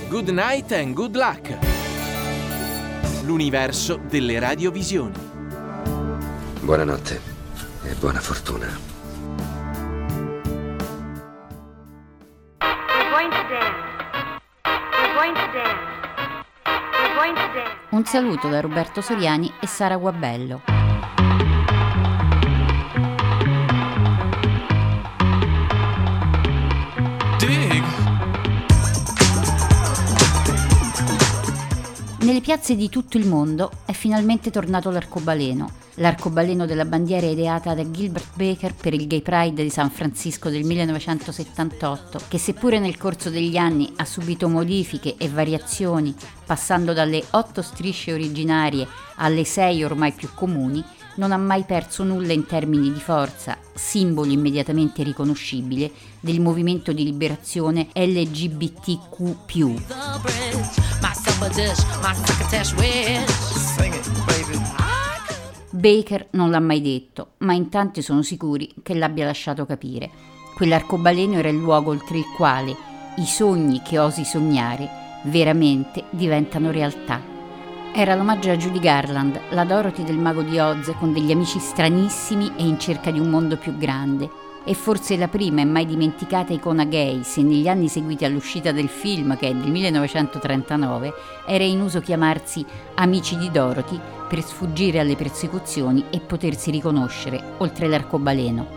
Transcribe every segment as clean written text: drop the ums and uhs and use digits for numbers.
Good night and good luck. L'universo delle radiovisioni. Buonanotte e buona fortuna. We're going to dance. We're going to dance. We're going to dance. Un saluto da Roberto Soriani e Sara Guabello. Nelle piazze di tutto il mondo è finalmente tornato l'arcobaleno della bandiera ideata da Gilbert Baker per il Gay Pride di San Francisco del 1978, che seppure nel corso degli anni ha subito modifiche e variazioni, passando dalle 8 strisce originarie alle 6 ormai più comuni, non ha mai perso nulla in termini di forza, simbolo immediatamente riconoscibile del movimento di liberazione LGBTQ+. Baker non l'ha mai detto, ma in tanti sono sicuri che l'abbia lasciato capire. Quell'arcobaleno era il luogo oltre il quale i sogni che osi sognare veramente diventano realtà. Era l'omaggio a Judy Garland, la Dorothy del Mago di Oz, con degli amici stranissimi e in cerca di un mondo più grande. E forse la prima e mai dimenticata icona gay, se negli anni seguiti all'uscita del film, che è del 1939, era in uso chiamarsi Amici di Dorothy per sfuggire alle persecuzioni e potersi riconoscere oltre l'arcobaleno.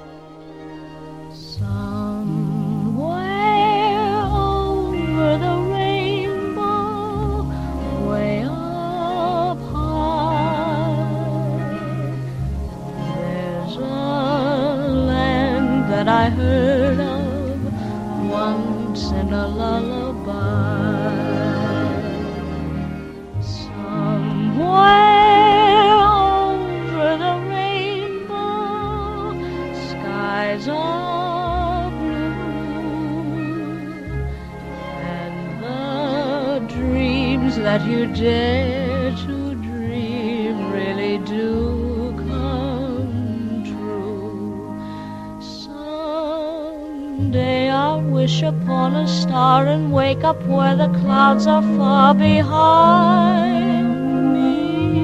That I heard of once in a lullaby. Somewhere over the rainbow, skies are blue, and the dreams that you dare to dream really do come true. Someday I'll wish upon a star and wake up where the clouds are far behind me,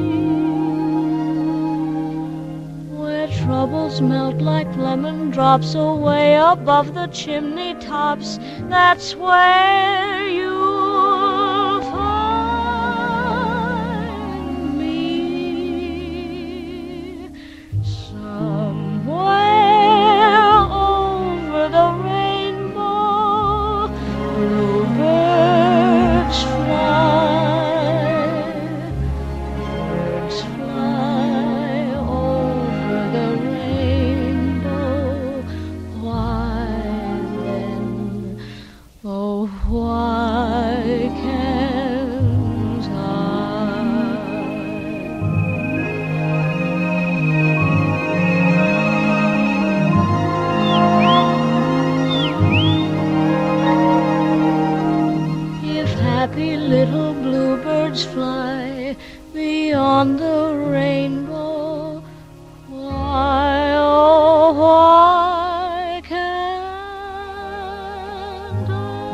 where troubles melt like lemon drops away above the chimney tops. That's where you'll find me. Somewhere over the rainbow, bluebirds fly. Birds fly over the rainbow. Why then, oh why can't I? If happy little bluebirds fly beyond the rainbow, why, oh why can't I?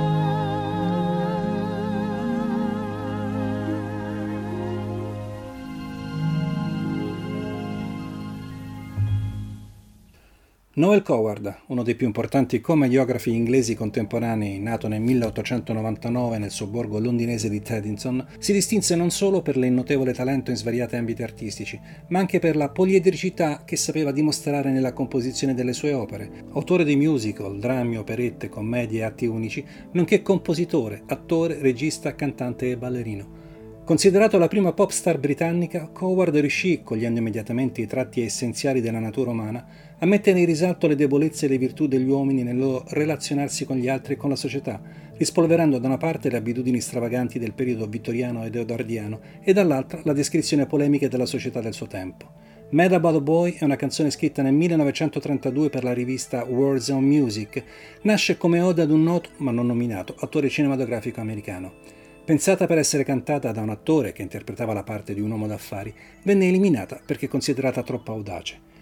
Noel Coward, uno dei più importanti commediografi inglesi contemporanei, nato nel 1899 nel sobborgo londinese di Teddington, si distinse non solo per il notevole talento in svariati ambiti artistici, ma anche per la poliedricità che sapeva dimostrare nella composizione delle sue opere. Autore di musical, drammi, operette, commedie e atti unici, nonché compositore, attore, regista, cantante e ballerino. Considerato la prima pop star britannica, Coward riuscì, cogliendo immediatamente i tratti essenziali della natura umana, a mettere in risalto le debolezze e le virtù degli uomini nel loro relazionarsi con gli altri e con la società, rispolverando da una parte le abitudini stravaganti del periodo vittoriano ed edoardiano e dall'altra la descrizione polemica della società del suo tempo. Mad About a Boy è una canzone scritta nel 1932 per la rivista Words on Music. Nasce come ode ad un noto, ma non nominato, attore cinematografico americano. Pensata per essere cantata da un attore che interpretava la parte di un uomo d'affari, venne eliminata perché considerata troppo audace.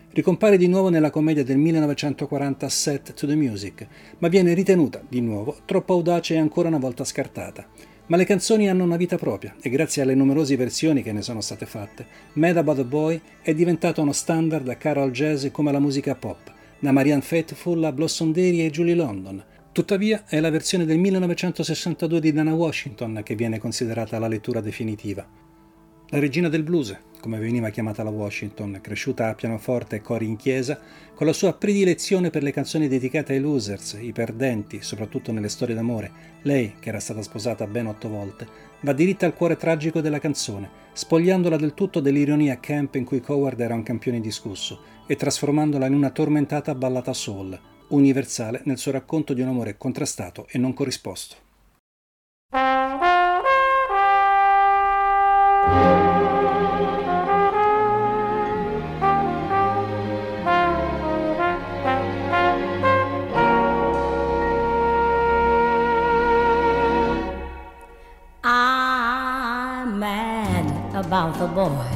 Ricompare di nuovo nella commedia del 1940 Set to the Music, ma viene ritenuta, di nuovo, troppo audace e ancora una volta scartata. Ma le canzoni hanno una vita propria e grazie alle numerose versioni che ne sono state fatte, Mad About the Boy è diventato uno standard caro al jazz come la musica pop, da Marianne Faithfull a Blossom Dearie e Julie London. Tuttavia è la versione del 1962 di Dinah Washington che viene considerata la lettura definitiva. La regina del blues, come veniva chiamata la Washington, cresciuta a pianoforte e cori in chiesa, con la sua predilezione per le canzoni dedicate ai losers, i perdenti, soprattutto nelle storie d'amore, lei, che era stata sposata ben 8 volte, va diritta al cuore tragico della canzone, spogliandola del tutto dell'ironia camp in cui Coward era un campione indiscusso e trasformandola in una tormentata ballata soul, universale nel suo racconto di un amore contrastato e non corrisposto. I'm mad about the boy,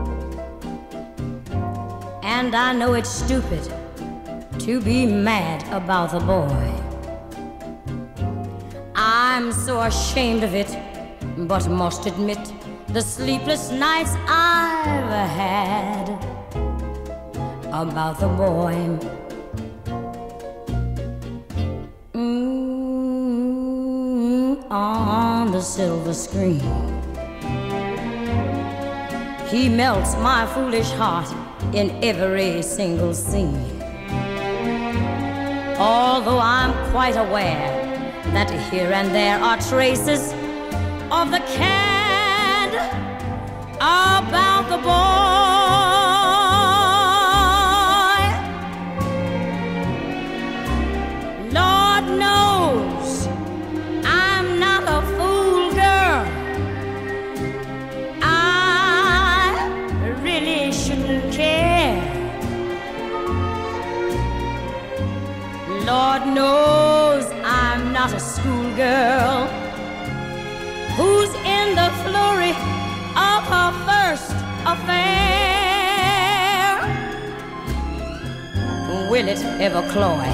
and I know it's stupid to be mad about the boy. I'm so ashamed of it, but must admit the sleepless nights I've had about the boy. On the silver screen, he melts my foolish heart in every single scene. Although I'm quite aware that here and there are traces of the cad about the boy, Lord knows I'm not a fool, girl. I really shouldn't care. Lord knows I'm not a schoolgirl who's in the flurry of her first affair. Will it ever cloy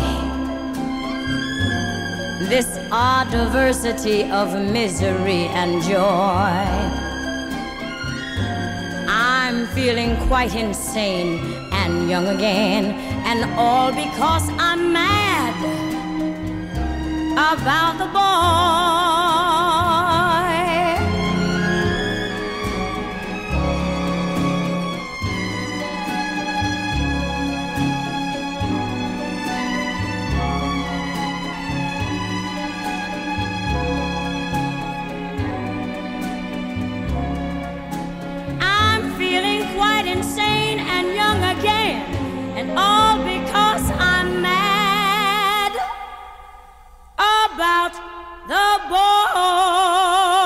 this odd diversity of misery and joy? I'm feeling quite insane and young again, and all because I'm mad about the boy. Insane and young again, and all because I'm mad about the boy.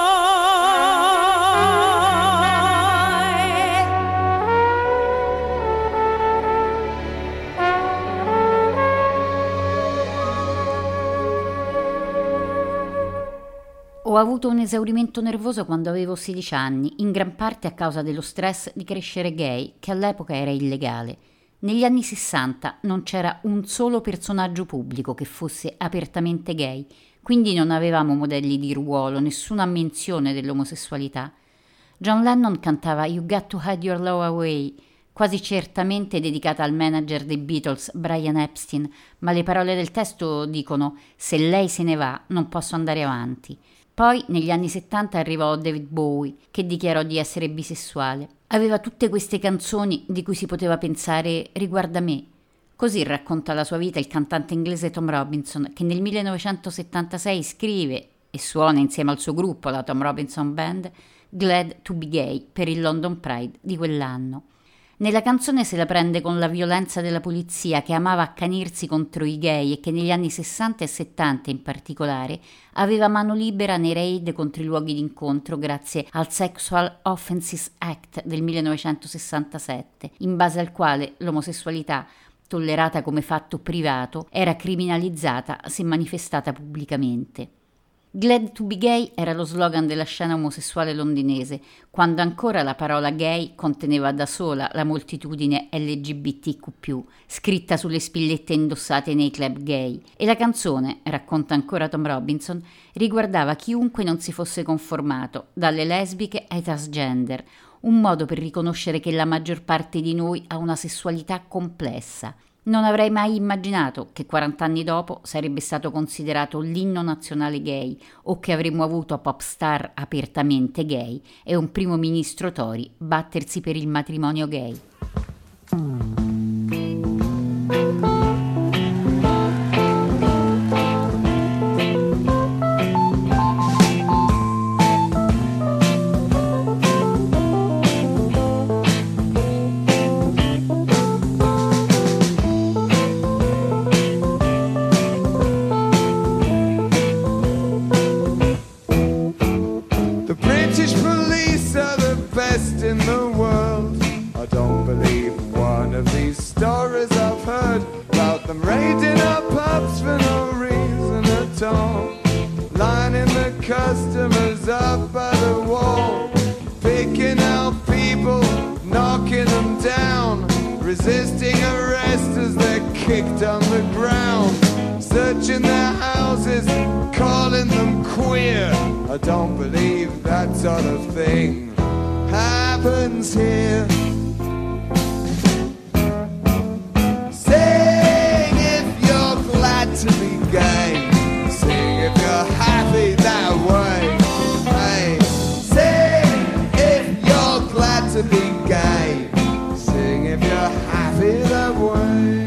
Ho avuto un esaurimento nervoso quando avevo 16 anni, in gran parte a causa dello stress di crescere gay, che all'epoca era illegale. Negli anni 60 non c'era un solo personaggio pubblico che fosse apertamente gay, quindi non avevamo modelli di ruolo, nessuna menzione dell'omosessualità. John Lennon cantava You Got to Hide Your Love Away, quasi certamente dedicata al manager dei Beatles, Brian Epstein, ma le parole del testo dicono «Se lei se ne va, non posso andare avanti». Poi, negli anni 70, arrivò David Bowie, che dichiarò di essere bisessuale. Aveva tutte queste canzoni di cui si poteva pensare «riguarda me». Così racconta la sua vita il cantante inglese Tom Robinson, che nel 1976 scrive e suona insieme al suo gruppo, la Tom Robinson Band, Glad to be Gay per il London Pride di quell'anno. Nella canzone se la prende con la violenza della polizia che amava accanirsi contro i gay e che negli anni 60 e 70 in particolare aveva mano libera nei raid contro i luoghi d'incontro grazie al Sexual Offences Act del 1967, in base al quale l'omosessualità, tollerata come fatto privato, era criminalizzata se manifestata pubblicamente. Glad to be gay era lo slogan della scena omosessuale londinese, quando ancora la parola gay conteneva da sola la moltitudine LGBTQ+, scritta sulle spillette indossate nei club gay. E la canzone, racconta ancora Tom Robinson, riguardava chiunque non si fosse conformato, dalle lesbiche ai transgender, un modo per riconoscere che la maggior parte di noi ha una sessualità complessa. Non avrei mai immaginato che 40 anni dopo sarebbe stato considerato l'inno nazionale gay o che avremmo avuto pop star apertamente gay e un primo ministro Tory battersi per il matrimonio gay. In the world, I don't believe one of these stories I've heard about them raiding our pubs for no reason at all, lining the customers up by the wall, picking out people, knocking them down, resisting arrest as they're kicked on the ground, searching their houses, calling them queer. I don't believe that sort of thing happens here. Sing if you're glad to be gay. Sing if you're happy that way. Hey, sing if you're glad to be gay. Sing if you're happy that way.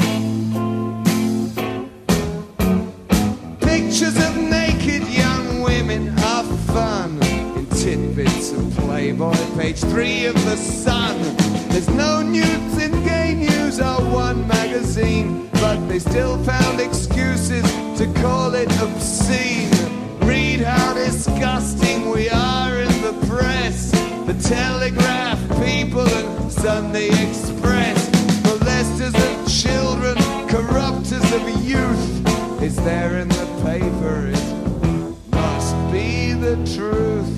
Pictures of naked young women are fun. Tidbits of Playboy, page 3 of The Sun. There's no nudes in Gay News or One magazine, but they still found excuses to call it obscene. Read how disgusting we are in the press. The Telegraph, People and Sunday Express. Molesters of children, corrupters of youth. It's there in the paper, it must be the truth.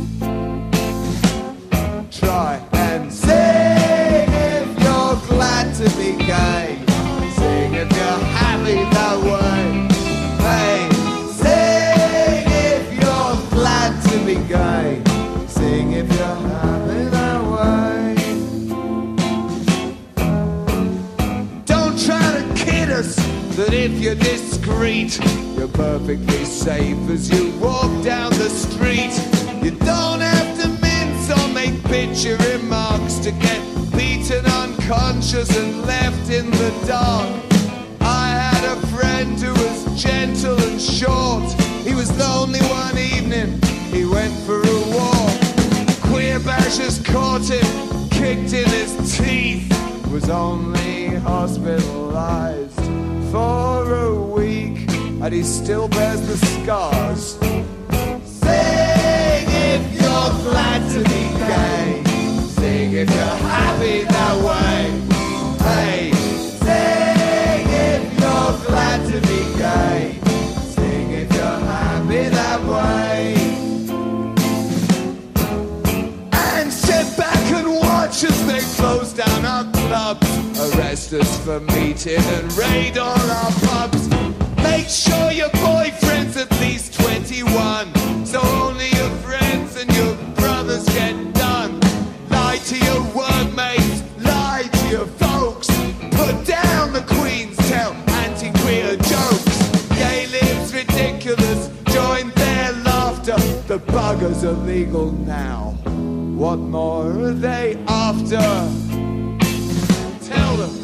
Try and sing if you're glad to be gay. Sing if you're happy that way. Hey, sing if you're glad to be gay. Sing if you're happy that way. Don't try to kid us that if you're discreet, you're perfectly safe as you walk down the street. You don't have to or make bitchy remarks to get beaten unconscious and left in the dark. I had a friend who was gentle and short. He was lonely one evening, he went for a walk. Queer bashers caught him, kicked in his teeth. Was only hospitalized for a week, and he still bears the scars. Sing if you're glad to be gay. Sing if you're happy that way. Hey, sing if you're glad to be gay. Sing if you're happy that way. And sit back and watch as they close down our clubs, arrest us for meeting and raid all our pubs. Make sure your boyfriend's at least 21, so only your friends and your brothers get done. Lie to your workmates, lie to your folks. Put down the Queen's, tell anti-queer jokes. Gay lives ridiculous, join their laughter. The buggers are legal now. What more are they after? Tell them.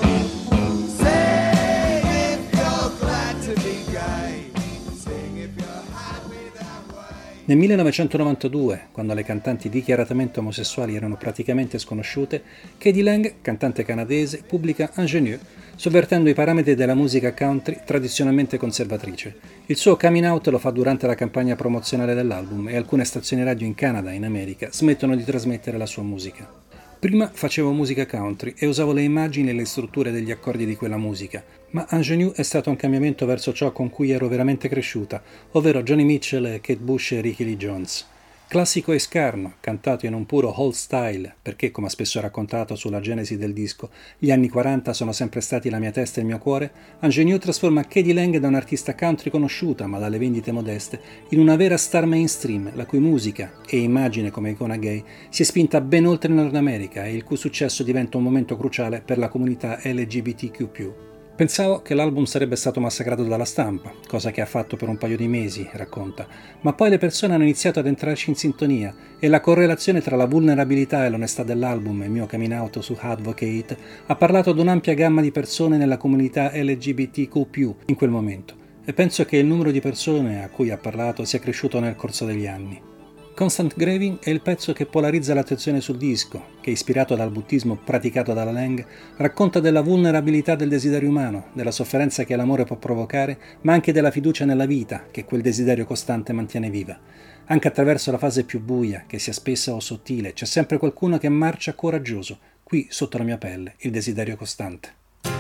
Nel 1992, quando le cantanti dichiaratamente omosessuali erano praticamente sconosciute, K.D. Lang, cantante canadese, pubblica Ingénieux, sovvertendo i parametri della musica country tradizionalmente conservatrice. Il suo coming out lo fa durante la campagna promozionale dell'album e alcune stazioni radio in Canada e in America smettono di trasmettere la sua musica. Prima facevo musica country e usavo le immagini e le strutture degli accordi di quella musica, ma Ingenue è stato un cambiamento verso ciò con cui ero veramente cresciuta, ovvero Johnny Mitchell e Kate Bush e Ricky Lee Jones. Classico e scarno, cantato in un puro old style, perché, come ha spesso raccontato sulla genesi del disco, gli anni 40 sono sempre stati la mia testa e il mio cuore, Ingenue trasforma k.d. lang da un'artista country conosciuta ma dalle vendite modeste in una vera star mainstream, la cui musica e immagine come icona gay si è spinta ben oltre il Nord America e il cui successo diventa un momento cruciale per la comunità LGBTQ+. Pensavo che l'album sarebbe stato massacrato dalla stampa, cosa che ha fatto per un paio di mesi, racconta, ma poi le persone hanno iniziato ad entrarci in sintonia e la correlazione tra la vulnerabilità e l'onestà dell'album e il mio coming out su Advocate ha parlato ad un'ampia gamma di persone nella comunità LGBTQ+, in quel momento, e penso che il numero di persone a cui ha parlato sia cresciuto nel corso degli anni. Constant Graving è il pezzo che polarizza l'attenzione sul disco, che, ispirato dal buddismo praticato dalla Lang, racconta della vulnerabilità del desiderio umano, della sofferenza che l'amore può provocare, ma anche della fiducia nella vita che quel desiderio costante mantiene viva. Anche attraverso la fase più buia, che sia spessa o sottile, c'è sempre qualcuno che marcia coraggioso, qui sotto la mia pelle, il desiderio costante.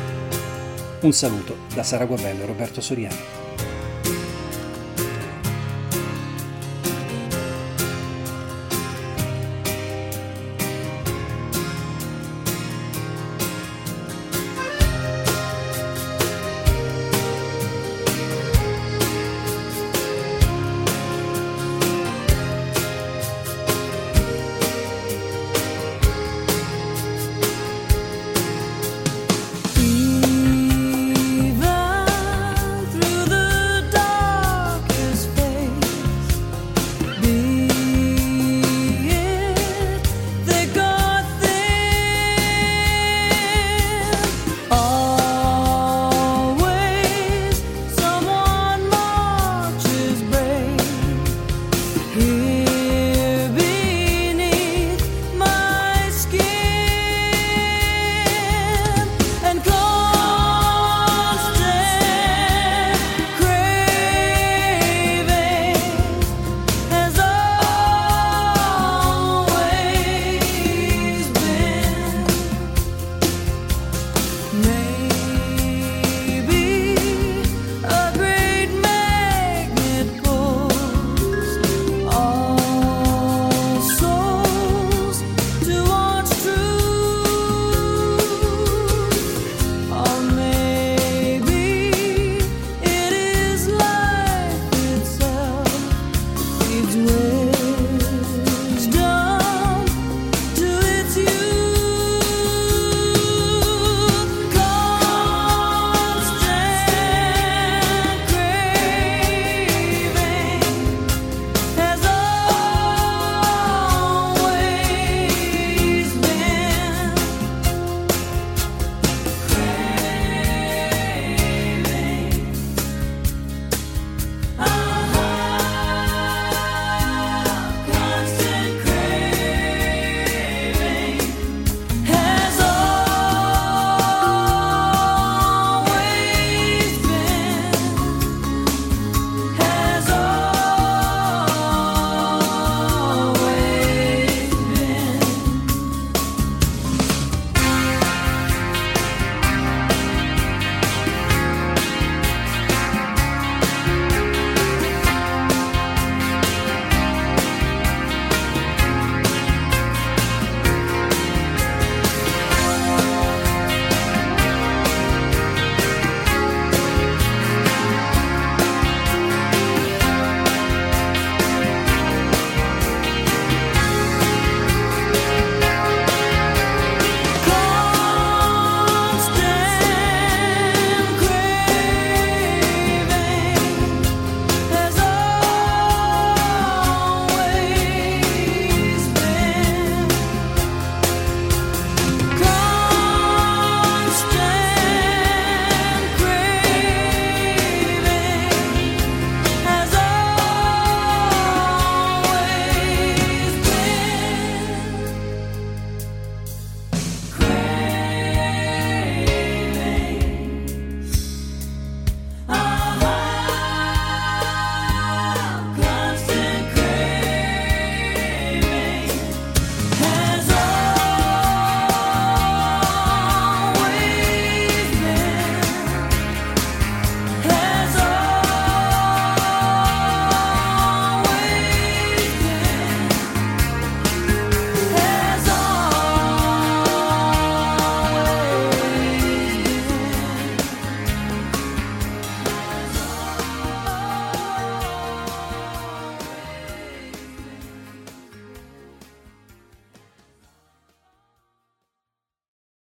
Un saluto da Sara Guabello e Roberto Soriani. It's